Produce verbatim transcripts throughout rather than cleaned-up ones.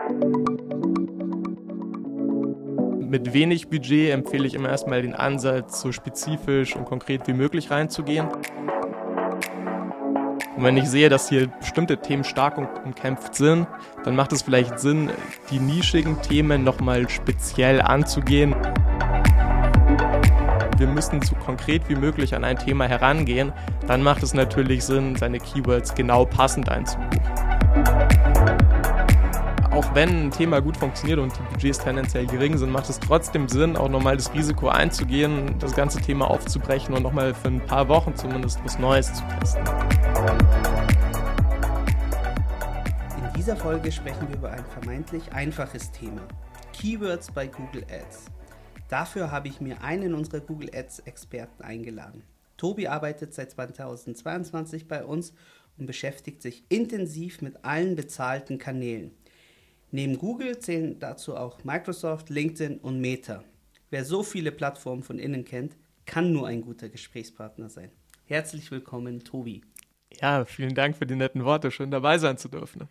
Mit wenig Budget empfehle ich immer erstmal den Ansatz, so spezifisch und konkret wie möglich reinzugehen. Und wenn ich sehe, dass hier bestimmte Themen stark umkämpft sind, dann macht es vielleicht Sinn, die nischigen Themen nochmal speziell anzugehen. Wir müssen so konkret wie möglich an ein Thema herangehen. Dann macht es natürlich Sinn, seine Keywords genau passend einzubuchen. Auch wenn ein Thema gut funktioniert und die Budgets tendenziell gering sind, macht es trotzdem Sinn, auch nochmal das Risiko einzugehen, das ganze Thema aufzubrechen und nochmal für ein paar Wochen zumindest was Neues zu testen. In dieser Folge sprechen wir über ein vermeintlich einfaches Thema: Keywords bei Google Ads. Dafür habe ich mir einen unserer Google Ads-Experten eingeladen. Tobi arbeitet seit zweitausendzweiundzwanzig bei uns und beschäftigt sich intensiv mit allen bezahlten Kanälen. Neben Google zählen dazu auch Microsoft, LinkedIn und Meta. Wer so viele Plattformen von innen kennt, kann nur ein guter Gesprächspartner sein. Herzlich willkommen, Tobi. Ja, vielen Dank für die netten Worte. Schön dabei sein zu dürfen.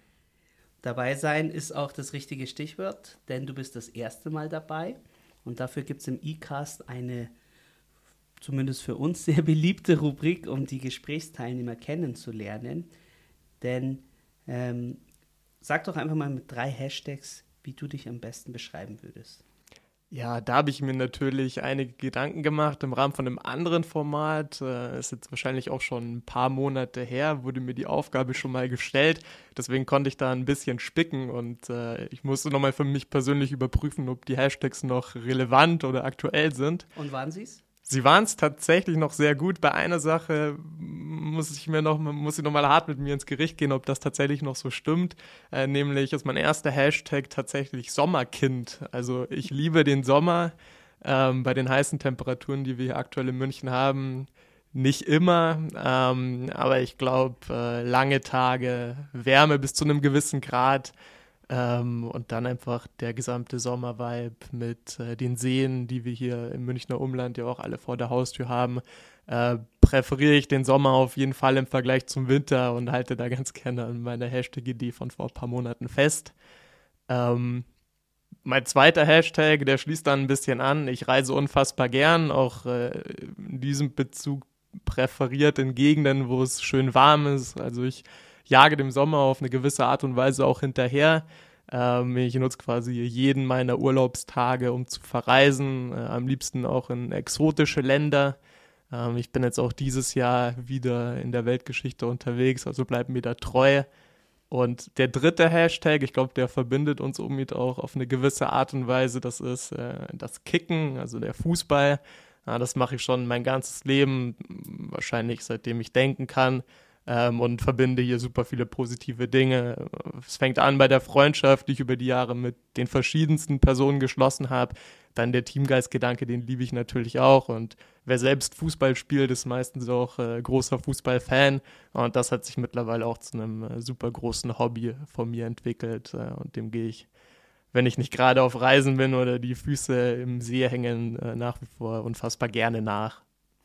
Dabei sein ist auch das richtige Stichwort, denn du bist das erste Mal dabei. Und dafür gibt es im eCast eine, zumindest für uns, sehr beliebte Rubrik, um die Gesprächsteilnehmer kennenzulernen. Denn ähm, sag doch einfach mal mit drei Hashtags, wie du dich am besten beschreiben würdest. Ja, da habe ich mir natürlich einige Gedanken gemacht im Rahmen von einem anderen Format. Äh, ist jetzt wahrscheinlich auch schon ein paar Monate her, wurde mir die Aufgabe schon mal gestellt. Deswegen konnte ich da ein bisschen spicken und äh, ich musste nochmal für mich persönlich überprüfen, ob die Hashtags noch relevant oder aktuell sind. Und waren sie es? Sie waren es tatsächlich noch sehr gut. Bei einer Sache muss ich mir noch, muss ich noch mal hart mit mir ins Gericht gehen, ob das tatsächlich noch so stimmt. Äh, nämlich ist mein erster Hashtag tatsächlich Sommerkind. Also ich liebe den Sommer ähm, bei den heißen Temperaturen, die wir hier aktuell in München haben. Nicht immer, ähm, aber ich glaube, äh, lange Tage, Wärme bis zu einem gewissen Grad. Ähm, und dann einfach der gesamte Sommervibe mit äh, den Seen, die wir hier im Münchner Umland ja auch alle vor der Haustür haben, äh, präferiere ich den Sommer auf jeden Fall im Vergleich zum Winter und halte da ganz gerne an meiner Hashtag-Idee von vor ein paar Monaten fest. Ähm, mein zweiter Hashtag, der schließt dann ein bisschen an. Ich reise unfassbar gern, auch äh, in diesem Bezug präferiert in Gegenden, wo es schön warm ist. Also ich jage dem Sommer auf eine gewisse Art und Weise auch hinterher. Ähm, ich nutze quasi jeden meiner Urlaubstage, um zu verreisen, äh, am liebsten auch in exotische Länder. Ähm, ich bin jetzt auch dieses Jahr wieder in der Weltgeschichte unterwegs, also bleiben mir da treu. Und der dritte Hashtag, ich glaube, der verbindet uns somit auch auf eine gewisse Art und Weise, das ist äh, das Kicken, also der Fußball. Ja, das mache ich schon mein ganzes Leben, wahrscheinlich seitdem ich denken kann. Ähm, und verbinde hier super viele positive Dinge. Es fängt an bei der Freundschaft, die ich über die Jahre mit den verschiedensten Personen geschlossen habe. Dann der Teamgeist-Gedanke, den liebe ich natürlich auch. Und wer selbst Fußball spielt, ist meistens auch äh, großer Fußballfan. Und das hat sich mittlerweile auch zu einem äh, super großen Hobby von mir entwickelt. Äh, und dem gehe ich, wenn ich nicht gerade auf Reisen bin oder die Füße im See hängen, äh, nach wie vor unfassbar gerne nach.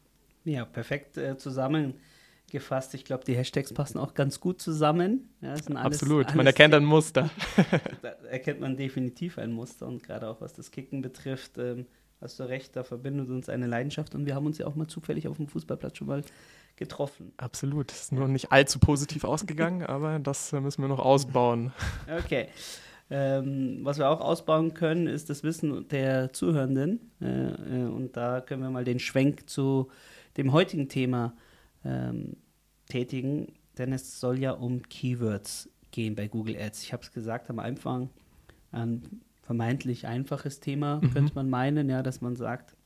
Ja, perfekt äh, zusammen. gefasst. Ich glaube, die Hashtags passen auch ganz gut zusammen. Ja, das sind alles, Absolut, alles man erkennt ein Muster. Da erkennt man definitiv ein Muster und gerade auch was das Kicken betrifft, ähm, hast du recht, da verbindet uns eine Leidenschaft und wir haben uns ja auch mal zufällig auf dem Fußballplatz schon mal getroffen. Absolut, ist nur nicht allzu positiv ausgegangen, aber das müssen wir noch ausbauen. Okay. Ähm, was wir auch ausbauen können, ist das Wissen der Zuhörenden äh, äh, und da können wir mal den Schwenk zu dem heutigen Thema ähm, tätigen, denn es soll ja um Keywords gehen bei Google Ads. Ich habe es gesagt am Anfang, ein vermeintlich einfaches Thema, mhm. könnte man meinen, ja, dass man sagt,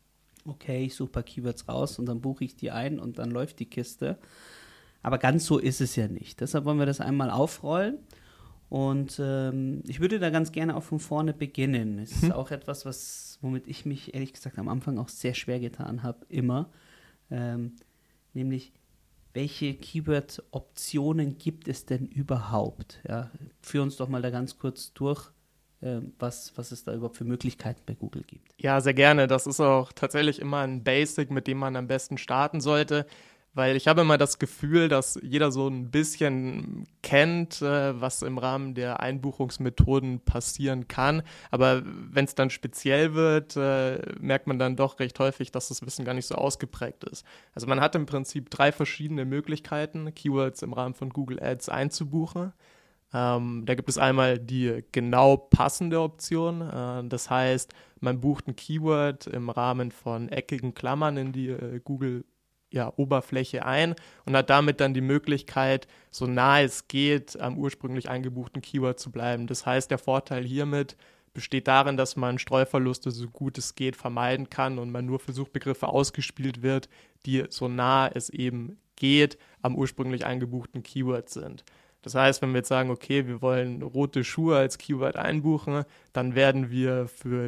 okay, ich suche ein paar Keywords raus und dann buche ich die ein und dann läuft die Kiste. Aber ganz so ist es ja nicht. Deshalb wollen wir das einmal aufrollen. Und ähm, ich würde da ganz gerne auch von vorne beginnen. Es ist mhm. auch etwas, was, womit ich mich ehrlich gesagt am Anfang auch sehr schwer getan habe, immer. Ähm, nämlich, welche Keyword-Optionen gibt es denn überhaupt? Ja, führ uns doch mal da ganz kurz durch, äh, was, was es da überhaupt für Möglichkeiten bei Google gibt. Ja, sehr gerne. Das ist auch tatsächlich immer ein Basic, mit dem man am besten starten sollte. weil ich habe immer das Gefühl, dass jeder so ein bisschen kennt, äh, was im Rahmen der Einbuchungsmethoden passieren kann. Aber wenn es dann speziell wird, äh, merkt man dann doch recht häufig, dass das Wissen gar nicht so ausgeprägt ist. Also man hat im Prinzip drei verschiedene Möglichkeiten, Keywords im Rahmen von Google Ads einzubuchen. Ähm, da gibt es einmal die genau passende Option. Äh, das heißt, man bucht ein Keyword im Rahmen von eckigen Klammern in die äh, Google ja, Oberfläche ein und hat damit dann die Möglichkeit, so nah es geht, am ursprünglich eingebuchten Keyword zu bleiben. Das heißt, der Vorteil hiermit besteht darin, dass man Streuverluste so gut es geht vermeiden kann und man nur für Suchbegriffe ausgespielt wird, die so nah es eben geht, am ursprünglich eingebuchten Keyword sind. Das heißt, wenn wir jetzt sagen, okay, wir wollen rote Schuhe als Keyword einbuchen, dann werden wir für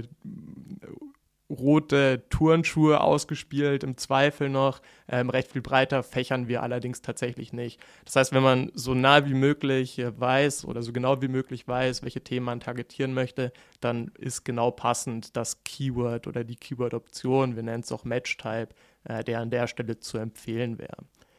rote Turnschuhe ausgespielt, im Zweifel noch. Ähm, recht viel breiter fächern wir allerdings tatsächlich nicht. Das heißt, wenn man so nah wie möglich weiß oder so genau wie möglich weiß, welche Themen man targetieren möchte, dann ist genau passend das Keyword oder die Keyword-Option, wir nennen es auch Match-Type, äh, der an der Stelle zu empfehlen wäre.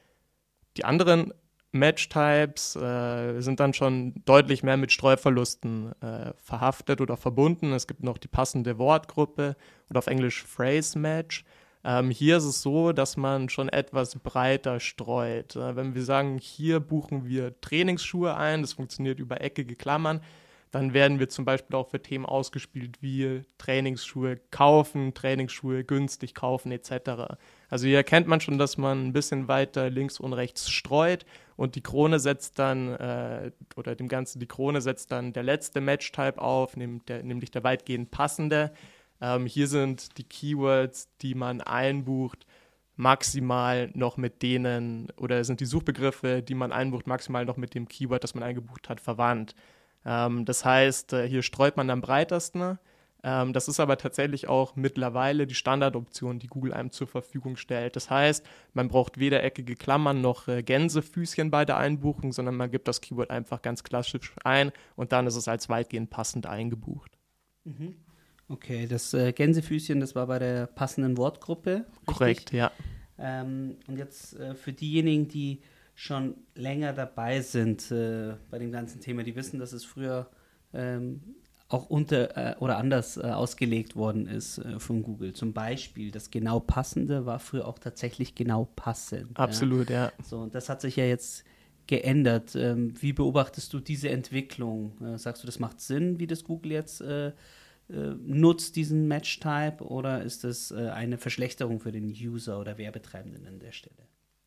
Die anderen Match-Types äh, sind dann schon deutlich mehr mit Streuverlusten äh, verhaftet oder verbunden. Es gibt noch die passende Wortgruppe oder auf Englisch Phrase Match. Ähm, hier ist es so, dass man schon etwas breiter streut. Äh, wenn wir sagen, hier buchen wir Trainingsschuhe ein, das funktioniert über eckige Klammern, dann werden wir zum Beispiel auch für Themen ausgespielt wie Trainingsschuhe kaufen, Trainingsschuhe günstig kaufen et cetera. Also hier erkennt man schon, dass man ein bisschen weiter links und rechts streut und die Krone setzt dann, äh, oder dem Ganzen die Krone setzt dann der letzte Match-Type auf, nämlich der, nämlich der weitgehend passende. Ähm, hier sind die Keywords, die man einbucht, maximal noch mit denen, oder sind die Suchbegriffe, die man einbucht, maximal noch mit dem Keyword, das man eingebucht hat, verwandt. Ähm, das heißt, äh, hier streut man am breitesten. Ähm, das ist aber tatsächlich auch mittlerweile die Standardoption, die Google einem zur Verfügung stellt. Das heißt, man braucht weder eckige Klammern noch äh, Gänsefüßchen bei der Einbuchung, sondern man gibt das Keyword einfach ganz klassisch ein und dann ist es als weitgehend passend eingebucht. Mhm. Okay, das äh, Gänsefüßchen, das war bei der passenden Wortgruppe. Richtig? Korrekt, ja. Ähm, und jetzt äh, für diejenigen, die schon länger dabei sind äh, bei dem ganzen Thema, die wissen, dass es früher ähm, auch unter äh, oder anders äh, ausgelegt worden ist äh, von Google. Zum Beispiel das genau Passende war früher auch tatsächlich genau passend. Absolut, ja. ja. So, und das hat sich ja jetzt geändert. Ähm, wie beobachtest du diese Entwicklung? Äh, sagst du, das macht Sinn, wie das Google jetzt äh, äh, nutzt, diesen Match-Type, oder ist das äh, eine Verschlechterung für den User oder Werbetreibenden an der Stelle?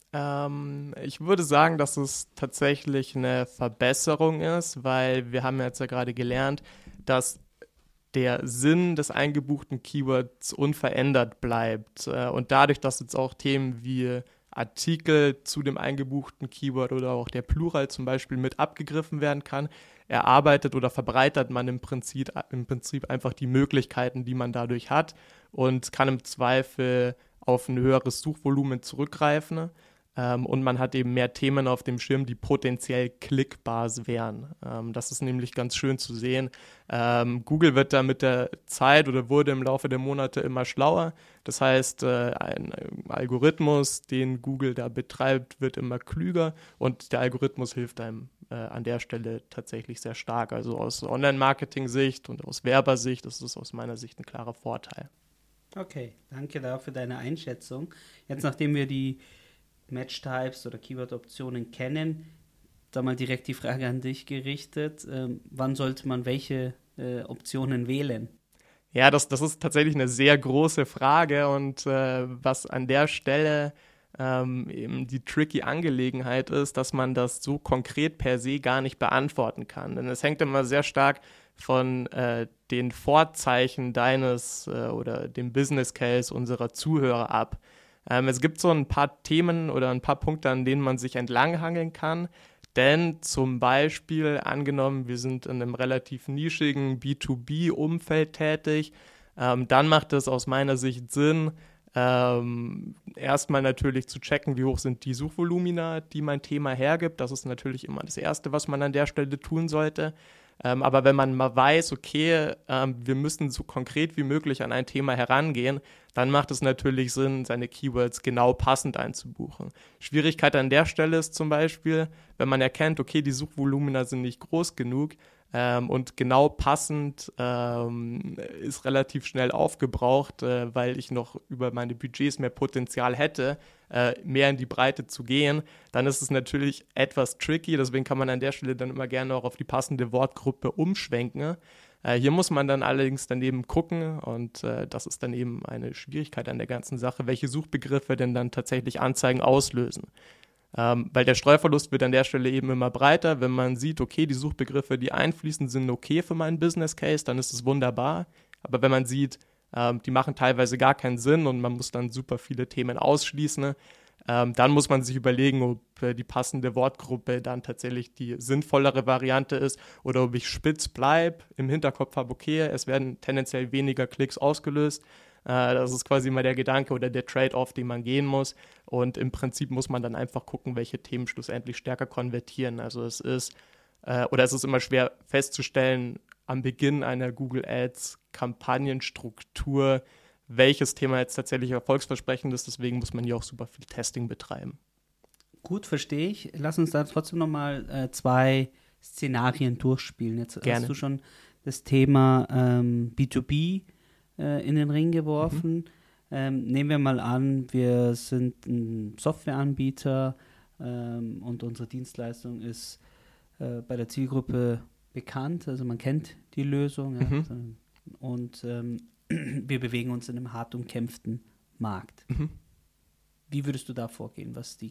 Ähm, ich würde sagen, dass es tatsächlich eine Verbesserung ist, weil wir haben jetzt ja gerade gelernt, dass der Sinn des eingebuchten Keywords unverändert bleibt. Und dadurch, dass jetzt auch Themen wie Artikel zu dem eingebuchten Keyword oder auch der Plural zum Beispiel mit abgegriffen werden kann, erarbeitet oder verbreitert man im Prinzip, im Prinzip einfach die Möglichkeiten, die man dadurch hat und kann im Zweifel auf ein höheres Suchvolumen zurückgreifen. Ähm, und man hat eben mehr Themen auf dem Schirm, die potenziell klickbar wären. Ähm, das ist nämlich ganz schön zu sehen. Ähm, Google wird da mit der Zeit oder wurde im Laufe der Monate immer schlauer. Das heißt, äh, ein Algorithmus, den Google da betreibt, wird immer klüger und der Algorithmus hilft einem äh, an der Stelle tatsächlich sehr stark. Also aus Online-Marketing-Sicht und aus Werbersicht ist es aus meiner Sicht ein klarer Vorteil. Okay, danke da für deine Einschätzung. Jetzt, nachdem wir die Match-Types oder Keyword-Optionen kennen, da mal direkt die Frage an dich gerichtet. Ähm, wann sollte man welche äh, Optionen wählen? Ja, das, das ist tatsächlich eine sehr große Frage und äh, was an der Stelle ähm, eben die tricky Angelegenheit ist, dass man das so konkret per se gar nicht beantworten kann. Denn es hängt immer sehr stark von äh, den Vorzeichen deines äh, oder dem Business Case unserer Zuhörer ab. Ähm, es gibt so ein paar Themen oder ein paar Punkte, an denen man sich entlanghangeln kann. Denn zum Beispiel, angenommen, wir sind in einem relativ nischigen B zwei B-Umfeld tätig, ähm, dann macht es aus meiner Sicht Sinn, ähm, erstmal natürlich zu checken, wie hoch sind die Suchvolumina, die mein Thema hergibt. Das ist natürlich immer das Erste, was man an der Stelle tun sollte. Ähm, aber wenn man mal weiß, okay, ähm, wir müssen so konkret wie möglich an ein Thema herangehen, dann macht es natürlich Sinn, seine Keywords genau passend einzubuchen. Schwierigkeit an der Stelle ist zum Beispiel, wenn man erkennt, okay, die Suchvolumina sind nicht groß genug, Ähm, und genau passend ähm, ist relativ schnell aufgebraucht, äh, weil ich noch über meine Budgets mehr Potenzial hätte, äh, mehr in die Breite zu gehen, dann ist es natürlich etwas tricky, deswegen kann man an der Stelle dann immer gerne auch auf die passende Wortgruppe umschwenken. Äh, hier muss man dann allerdings daneben gucken und äh, das ist dann eben eine Schwierigkeit an der ganzen Sache, welche Suchbegriffe denn dann tatsächlich Anzeigen auslösen. Ähm, weil der Streuverlust wird an der Stelle eben immer breiter. Wenn man sieht, okay, die Suchbegriffe, die einfließen, sind okay für meinen Business Case, dann ist es wunderbar. Aber wenn man sieht, ähm, die machen teilweise gar keinen Sinn und man muss dann super viele Themen ausschließen, ähm, dann muss man sich überlegen, ob äh, die passende Wortgruppe dann tatsächlich die sinnvollere Variante ist oder ob ich spitz bleibe, im Hinterkopf habe, okay, es werden tendenziell weniger Klicks ausgelöst. Das ist quasi mal der Gedanke oder der Trade-off, den man gehen muss. Und im Prinzip muss man dann einfach gucken, welche Themen schlussendlich stärker konvertieren. Also es ist, äh, oder es ist immer schwer festzustellen, am Beginn einer Google Ads-Kampagnenstruktur, welches Thema jetzt tatsächlich erfolgsversprechend ist. Deswegen muss man hier auch super viel Testing betreiben. Gut, verstehe ich. Lass uns da trotzdem nochmal äh, zwei Szenarien durchspielen. Jetzt Gerne. Hast du schon das Thema ähm, B zwei B in den Ring geworfen. Mhm. Ähm, nehmen wir mal an, wir sind ein Softwareanbieter ähm, und unsere Dienstleistung ist äh, bei der Zielgruppe bekannt, also man kennt die Lösung, mhm. ja, und ähm, wir bewegen uns in einem hart umkämpften Markt. Mhm. Wie würdest du da vorgehen, was die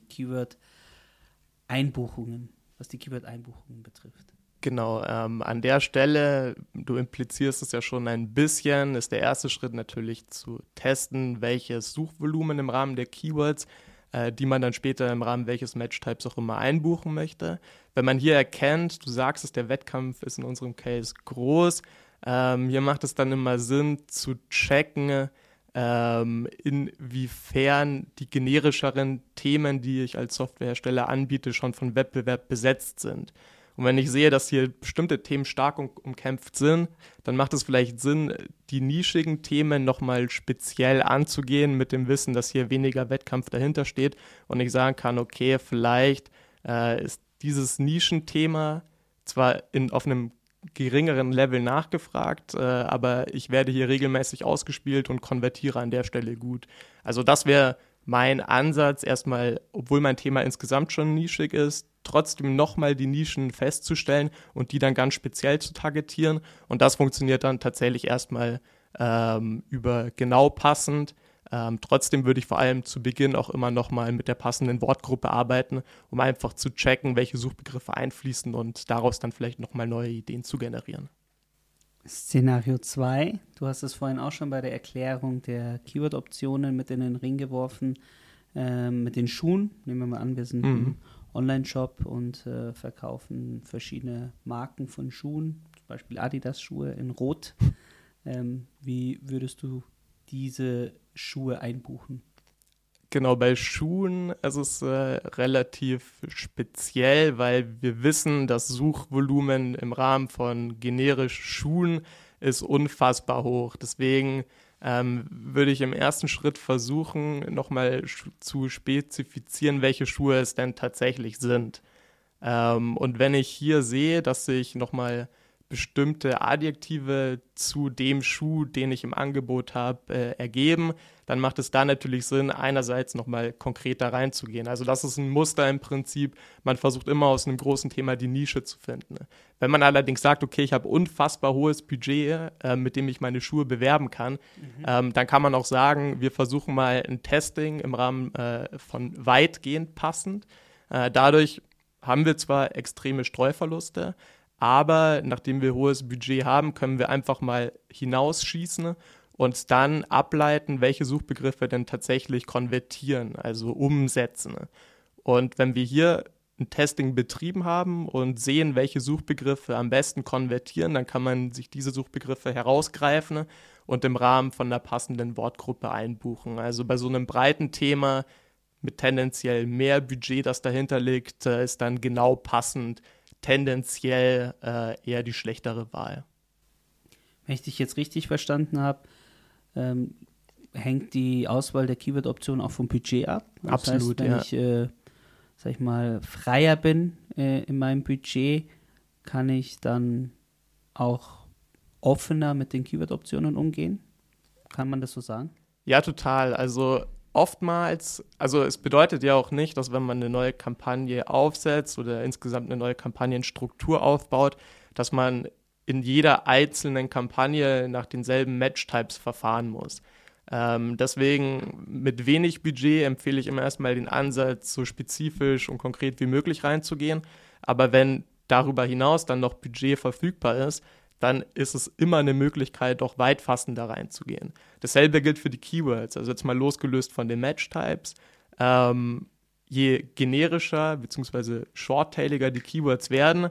Keyword-Einbuchungen, was die Keyword-Einbuchungen betrifft? Genau, ähm, an der Stelle, du implizierst es ja schon ein bisschen, ist der erste Schritt natürlich zu testen, welches Suchvolumen im Rahmen der Keywords, äh, die man dann später im Rahmen welches Matchtypes auch immer einbuchen möchte. Wenn man hier erkennt, du sagst es, der Wettkampf ist in unserem Case groß, ähm, hier macht es dann immer Sinn zu checken, ähm, inwiefern die generischeren Themen, die ich als Softwarehersteller anbiete, schon von Wettbewerb besetzt sind. Und wenn ich sehe, dass hier bestimmte Themen stark um, umkämpft sind, dann macht es vielleicht Sinn, die nischigen Themen nochmal speziell anzugehen mit dem Wissen, dass hier weniger Wettkampf dahinter steht und ich sagen kann, okay, vielleicht äh, ist dieses Nischenthema zwar in, auf einem geringeren Level nachgefragt, äh, aber ich werde hier regelmäßig ausgespielt und konvertiere an der Stelle gut. Also das wäre mein Ansatz, erstmal, obwohl mein Thema insgesamt schon nischig ist, trotzdem nochmal die Nischen festzustellen und die dann ganz speziell zu targetieren. Und das funktioniert dann tatsächlich erstmal ähm, über genau passend. Ähm, trotzdem würde ich vor allem zu Beginn auch immer nochmal mit der passenden Wortgruppe arbeiten, um einfach zu checken, welche Suchbegriffe einfließen und daraus dann vielleicht nochmal neue Ideen zu generieren. Szenario zwei, du hast es vorhin auch schon bei der Erklärung der Keyword-Optionen mit in den Ring geworfen, äh, mit den Schuhen. Nehmen wir mal an, wir sind mhm. ein Online-Shop und äh, verkaufen verschiedene Marken von Schuhen, zum Beispiel Adidas-Schuhe in Rot. Ähm, wie würdest du diese Schuhe einbuchen? Genau, bei Schuhen ist es äh, relativ speziell, weil wir wissen, das Suchvolumen im Rahmen von generisch Schuhen ist unfassbar hoch. Deswegen ähm, würde ich im ersten Schritt versuchen, nochmal sch- zu spezifizieren, welche Schuhe es denn tatsächlich sind. Ähm, und wenn ich hier sehe, dass sich nochmal bestimmte Adjektive zu dem Schuh, den ich im Angebot habe, äh, ergeben, dann macht es da natürlich Sinn, einerseits nochmal konkreter reinzugehen. Also das ist ein Muster im Prinzip. Man versucht immer aus einem großen Thema die Nische zu finden. Wenn man allerdings sagt, okay, ich habe unfassbar hohes Budget, äh, mit dem ich meine Schuhe bewerben kann, mhm. ähm, dann kann man auch sagen, wir versuchen mal ein Testing im Rahmen äh, von weitgehend passend. Äh, dadurch haben wir zwar extreme Streuverluste, aber nachdem wir hohes Budget haben, können wir einfach mal hinausschießen und dann ableiten, welche Suchbegriffe denn tatsächlich konvertieren, also umsetzen. Und wenn wir hier ein Testing betrieben haben und sehen, welche Suchbegriffe am besten konvertieren, dann kann man sich diese Suchbegriffe herausgreifen und im Rahmen von einer passenden Wortgruppe einbuchen. Also bei so einem breiten Thema mit tendenziell mehr Budget, das dahinter liegt, ist dann genau passend tendenziell äh, eher die schlechtere Wahl. Wenn ich dich jetzt richtig verstanden habe, ähm, hängt die Auswahl der Keyword-Optionen auch vom Budget ab. Das Absolut, heißt, wenn ja. ich, äh, sag ich mal, freier bin äh, in meinem Budget, kann ich dann auch offener mit den Keyword-Optionen umgehen? Kann man das so sagen? Ja, total. Also oftmals, also es bedeutet ja auch nicht, dass wenn man eine neue Kampagne aufsetzt oder insgesamt eine neue Kampagnenstruktur aufbaut, dass man in jeder einzelnen Kampagne nach denselben Match-Types verfahren muss. Ähm, deswegen mit wenig Budget empfehle ich immer erstmal den Ansatz, so spezifisch und konkret wie möglich reinzugehen. Aber wenn darüber hinaus dann noch Budget verfügbar ist, dann ist es immer eine Möglichkeit, auch weit fassender reinzugehen. Dasselbe gilt für die Keywords, also jetzt mal losgelöst von den Match-Types. Ähm, je generischer bzw. short-tailiger die Keywords werden,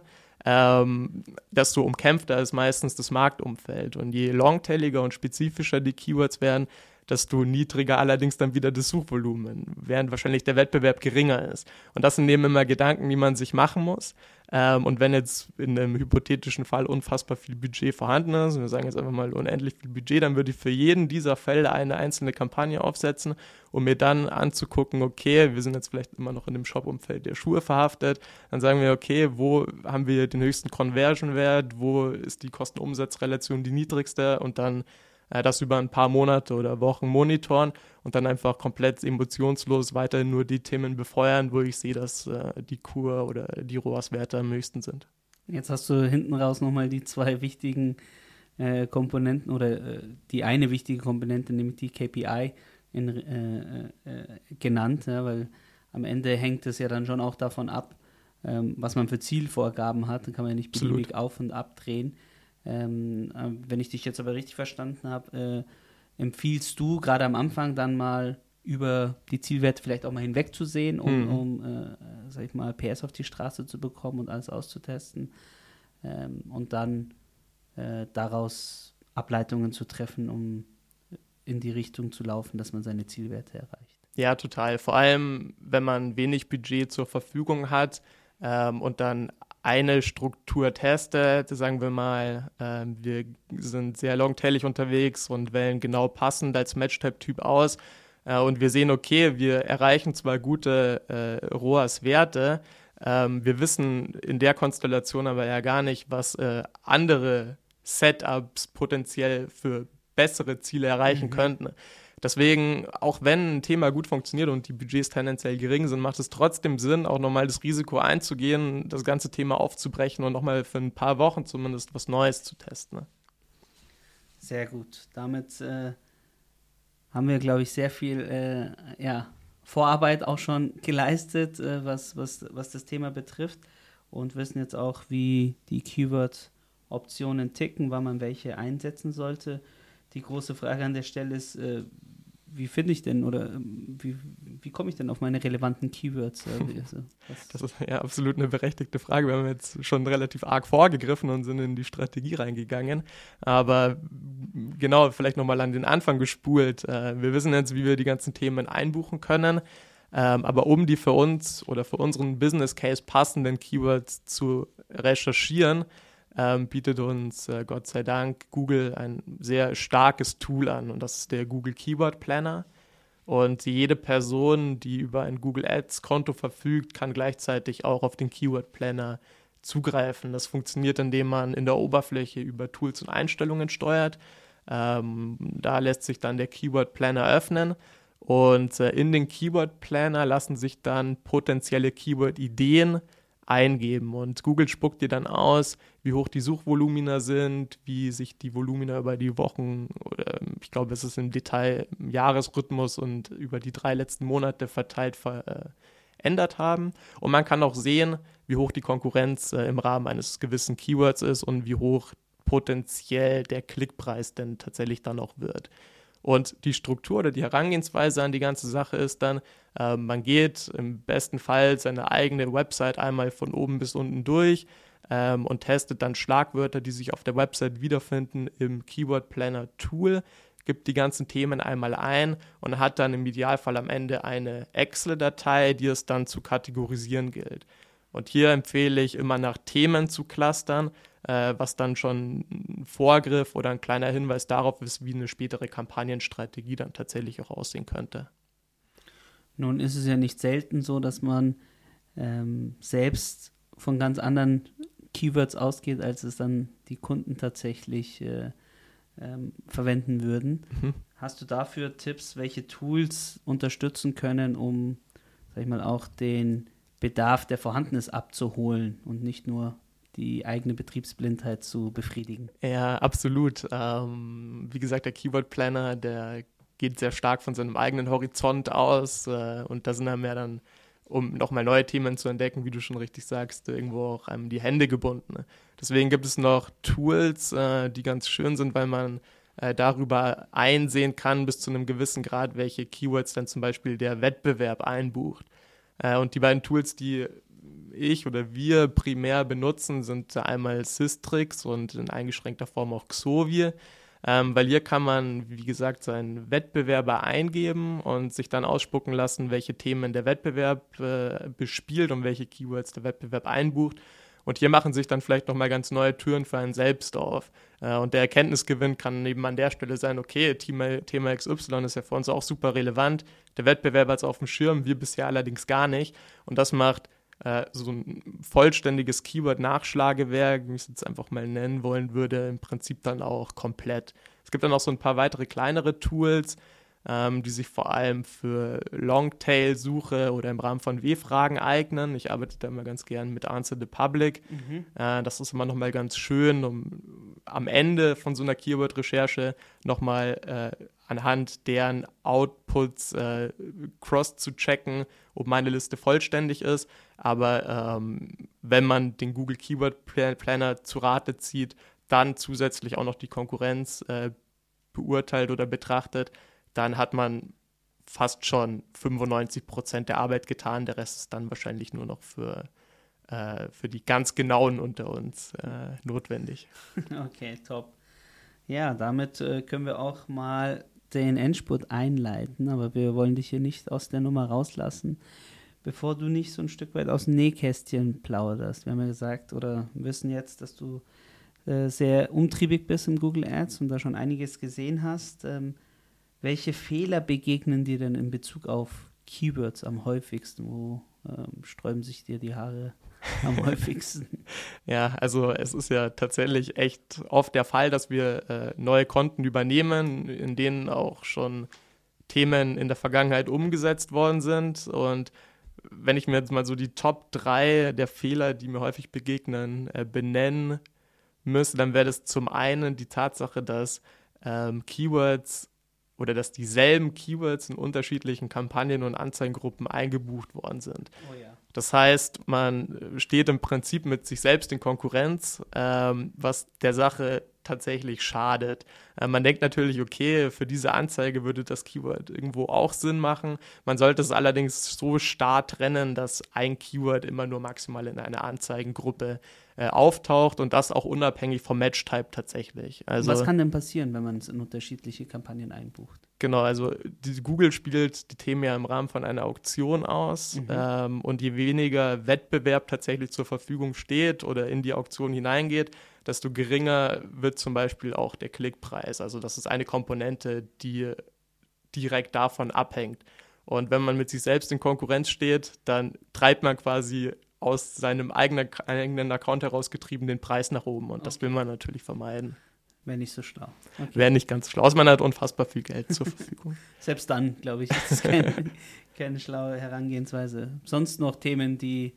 ähm, desto umkämpfter ist meistens das Marktumfeld. Und je longtailiger und spezifischer die Keywords werden, desto niedriger allerdings dann wieder das Suchvolumen, während wahrscheinlich der Wettbewerb geringer ist. Und das sind eben immer Gedanken, die man sich machen muss. Ähm, und wenn jetzt in einem hypothetischen Fall unfassbar viel Budget vorhanden ist, und wir sagen jetzt einfach mal unendlich viel Budget, dann würde ich für jeden dieser Fälle eine einzelne Kampagne aufsetzen, um mir dann anzugucken, okay, wir sind jetzt vielleicht immer noch in dem Shop-Umfeld der Schuhe verhaftet, dann sagen wir, okay, wo haben wir den höchsten Conversion-Wert, wo ist die Kosten-Umsatz-Relation die niedrigste und dann das über ein paar Monate oder Wochen monitoren und dann einfach komplett emotionslos weiterhin nur die Themen befeuern, wo ich sehe, dass äh, die Kur oder die R O A S-Werte am höchsten sind. Jetzt hast du hinten raus nochmal die zwei wichtigen äh, Komponenten oder äh, die eine wichtige Komponente, nämlich die K P I, in, äh, äh, genannt, ja, weil am Ende hängt es ja dann schon auch davon ab, ähm, was man für Zielvorgaben hat. Dann kann man ja nicht beliebig Absolut. auf- und abdrehen. Ähm, wenn ich dich jetzt aber richtig verstanden habe, äh, empfiehlst du gerade am Anfang dann mal über die Zielwerte vielleicht auch mal hinwegzusehen, um, mhm. um äh, sag ich mal, P S auf die Straße zu bekommen und alles auszutesten ähm, und dann äh, daraus Ableitungen zu treffen, um in die Richtung zu laufen, dass man seine Zielwerte erreicht. Ja, total. Vor allem, wenn man wenig Budget zur Verfügung hat ähm, und dann eine Struktur testet, sagen wir mal, äh, wir sind sehr longtailig unterwegs und wählen genau passend als Match-Type-Typ aus äh, und wir sehen, okay, wir erreichen zwar gute äh, R O A S-Werte, ähm, wir wissen in der Konstellation aber ja gar nicht, was äh, andere Setups potenziell für bessere Ziele erreichen mhm. könnten. Deswegen, auch wenn ein Thema gut funktioniert und die Budgets tendenziell gering sind, macht es trotzdem Sinn, auch nochmal das Risiko einzugehen, das ganze Thema aufzubrechen und nochmal für ein paar Wochen zumindest was Neues zu testen. Sehr gut. Damit äh, haben wir, glaube ich, sehr viel äh, ja, Vorarbeit auch schon geleistet, äh, was, was, was das Thema betrifft und wissen jetzt auch, wie die Keyword-Optionen ticken, wann man welche einsetzen sollte. Die große Frage an der Stelle ist, äh, wie finde ich denn oder ähm, wie, wie komme ich denn auf meine relevanten Keywords? Also, das ist ja absolut eine berechtigte Frage. Wir haben jetzt schon relativ arg vorgegriffen und sind in die Strategie reingegangen. Aber genau, vielleicht nochmal an den Anfang gespult. Äh, wir wissen jetzt, wie wir die ganzen Themen einbuchen können. Ähm, aber um die für uns oder für unseren Business Case passenden Keywords zu recherchieren, Ähm, bietet uns, äh, Gott sei Dank, Google ein sehr starkes Tool an und das ist der Google Keyword Planner. Und jede Person, die über ein Google Ads Konto verfügt, kann gleichzeitig auch auf den Keyword Planner zugreifen. Das funktioniert, indem man in der Oberfläche über Tools und Einstellungen steuert. Ähm, da lässt sich dann der Keyword Planner öffnen und äh, in den Keyword Planner lassen sich dann potenzielle Keyword-Ideen eingeben und Google spuckt dir dann aus, wie hoch die Suchvolumina sind, wie sich die Volumina über die Wochen oder ich glaube, es ist im Detail im Jahresrhythmus und über die drei letzten Monate verteilt verändert haben. Und man kann auch sehen, wie hoch die Konkurrenz äh, im Rahmen eines gewissen Keywords ist und wie hoch potenziell der Klickpreis denn tatsächlich dann auch wird. Und die Struktur oder die Herangehensweise an die ganze Sache ist dann, äh, man geht im besten Fall seine eigene Website einmal von oben bis unten durch ähm, und testet dann Schlagwörter, die sich auf der Website wiederfinden im Keyword Planner Tool, gibt die ganzen Themen einmal ein und hat dann im Idealfall am Ende eine Excel-Datei, die es dann zu kategorisieren gilt. Und hier empfehle ich immer nach Themen zu clustern, äh, was dann schon ein Vorgriff oder ein kleiner Hinweis darauf ist, wie eine spätere Kampagnenstrategie dann tatsächlich auch aussehen könnte. Nun ist es ja nicht selten so, dass man ähm, selbst von ganz anderen Keywords ausgeht, als es dann die Kunden tatsächlich äh, ähm, verwenden würden. Mhm. Hast du dafür Tipps, welche Tools unterstützen können, um, sag ich mal, auch den Bedarf, der vorhanden ist, abzuholen und nicht nur die eigene Betriebsblindheit zu befriedigen? Ja, absolut. Ähm, wie gesagt, der Keyword Planner, der geht sehr stark von seinem eigenen Horizont aus äh, und da sind dann mehr dann, um nochmal neue Themen zu entdecken, wie du schon richtig sagst, irgendwo auch einem die Hände gebunden. Ne? Deswegen gibt es noch Tools, äh, die ganz schön sind, weil man äh, darüber einsehen kann, bis zu einem gewissen Grad, welche Keywords dann zum Beispiel der Wettbewerb einbucht. Äh, und die beiden Tools, die ich oder wir primär benutzen, sind einmal Systrix und in eingeschränkter Form auch Xovie. Ähm, weil hier kann man, wie gesagt, seinen Wettbewerber eingeben und sich dann ausspucken lassen, welche Themen der Wettbewerb äh, bespielt und welche Keywords der Wettbewerb einbucht. Und hier machen sich dann vielleicht nochmal ganz neue Türen für einen selbst auf. Äh, und der Erkenntnisgewinn kann eben an der Stelle sein, okay, Thema, Thema X Y ist ja für uns auch super relevant. Der Wettbewerber ist auf dem Schirm, wir bisher allerdings gar nicht. Und das macht äh, so ein vollständiges Keyword-Nachschlagewerk, wie ich es jetzt einfach mal nennen wollen würde, im Prinzip dann auch komplett. Es gibt dann auch so ein paar weitere kleinere Tools, ähm, die sich vor allem für Longtail-Suche oder im Rahmen von W-Fragen eignen. Ich arbeite da immer ganz gern mit Answer the Public. Mhm. Äh, das ist immer nochmal ganz schön, um am Ende von so einer Keyword-Recherche nochmal äh, anhand deren Outputs äh, cross zu checken, ob meine Liste vollständig ist. Aber ähm, wenn man den Google Keyword Planner zu Rate zieht, dann zusätzlich auch noch die Konkurrenz äh, beurteilt oder betrachtet, dann hat man fast schon fünfundneunzig Prozent der Arbeit getan. Der Rest ist dann wahrscheinlich nur noch für, äh, für die ganz Genauen unter uns äh, notwendig. Okay, top. Ja, damit äh, können wir auch mal den Endspurt einleiten, aber wir wollen dich hier nicht aus der Nummer rauslassen, bevor du nicht so ein Stück weit aus dem Nähkästchen plauderst. Wir haben ja gesagt oder wissen jetzt, dass du äh, sehr umtriebig bist im Google Ads und da schon einiges gesehen hast. Ähm, welche Fehler begegnen dir denn in Bezug auf Keywords am häufigsten? Wo ähm, sträuben sich dir die Haare am häufigsten? Ja, also es ist ja tatsächlich echt oft der Fall, dass wir äh, neue Konten übernehmen, in denen auch schon Themen in der Vergangenheit umgesetzt worden sind. Und wenn ich mir jetzt mal so die Top drei der Fehler, die mir häufig begegnen, äh, benennen müsste, dann wäre das zum einen die Tatsache, dass ähm, Keywords oder dass dieselben Keywords in unterschiedlichen Kampagnen und Anzeigengruppen eingebucht worden sind. Oh ja. Das heißt, man steht im Prinzip mit sich selbst in Konkurrenz, ähm, was der Sache tatsächlich schadet. Äh, man denkt natürlich, okay, für diese Anzeige würde das Keyword irgendwo auch Sinn machen. Man sollte es allerdings so starr trennen, dass ein Keyword immer nur maximal in einer Anzeigengruppe äh, auftaucht und das auch unabhängig vom Match-Type tatsächlich. Also, was kann denn passieren, wenn man es in unterschiedliche Kampagnen einbucht? Genau, also die, Google spielt die Themen ja im Rahmen von einer Auktion aus mhm. ähm, und je weniger Wettbewerb tatsächlich zur Verfügung steht oder in die Auktion hineingeht, desto geringer wird zum Beispiel auch der Klickpreis. Also das ist eine Komponente, die direkt davon abhängt. Und wenn man mit sich selbst in Konkurrenz steht, dann treibt man quasi aus seinem eigenen, eigenen Account herausgetrieben den Preis nach oben und okay. Das will man natürlich vermeiden. Wäre nicht so schlau. Okay. Wäre nicht ganz schlau. Also man hat unfassbar viel Geld zur Verfügung. Selbst dann, glaube ich, ist es keine, keine schlaue Herangehensweise. Sonst noch Themen, die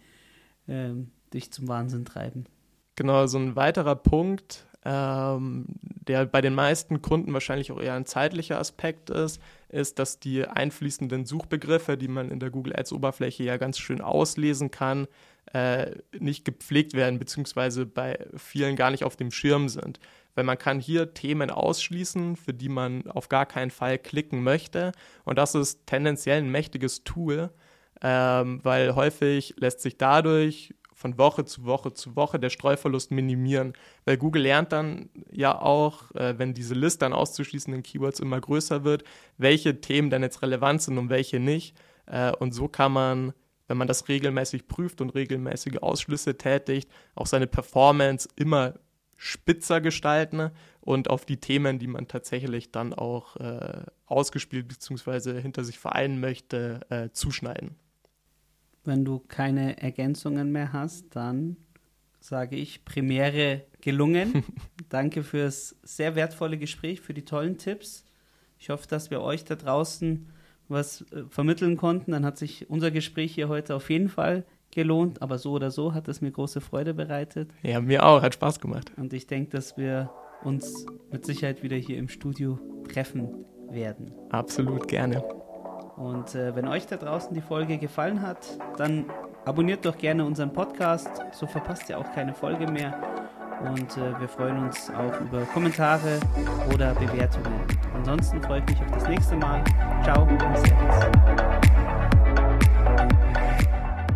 ähm, dich zum Wahnsinn treiben. Genau, so ein weiterer Punkt, ähm, der bei den meisten Kunden wahrscheinlich auch eher ein zeitlicher Aspekt ist, ist, dass die einfließenden Suchbegriffe, die man in der Google Ads Oberfläche ja ganz schön auslesen kann, äh, nicht gepflegt werden, beziehungsweise bei vielen gar nicht auf dem Schirm sind. Weil man kann hier Themen ausschließen, für die man auf gar keinen Fall klicken möchte. Und das ist tendenziell ein mächtiges Tool, ähm, weil häufig lässt sich dadurch von Woche zu Woche zu Woche der Streuverlust minimieren. Weil Google lernt dann ja auch, äh, wenn diese Liste an auszuschließenden Keywords immer größer wird, welche Themen dann jetzt relevant sind und welche nicht. Äh, und so kann man wenn man das regelmäßig prüft und regelmäßige Ausschlüsse tätigt, auch seine Performance immer spitzer gestalten und auf die Themen, die man tatsächlich dann auch äh, ausgespielt bzw. hinter sich vereinen möchte, äh, zuschneiden. Wenn du keine Ergänzungen mehr hast, dann sage ich Premiere gelungen. Danke fürs sehr wertvolle Gespräch, für die tollen Tipps. Ich hoffe, dass wir euch da draußen was äh, vermitteln konnten. Dann hat sich unser Gespräch hier heute auf jeden Fall gelohnt, aber so oder so hat es mir große Freude bereitet. Ja, mir auch, hat Spaß gemacht. Und ich denke, dass wir uns mit Sicherheit wieder hier im Studio treffen werden. Absolut, gerne. Und äh, wenn euch da draußen die Folge gefallen hat, dann abonniert doch gerne unseren Podcast, so verpasst ihr auch keine Folge mehr. Und äh, wir freuen uns auch über Kommentare oder Bewertungen. Ansonsten freue ich mich auf das nächste Mal. Ciao und Servus.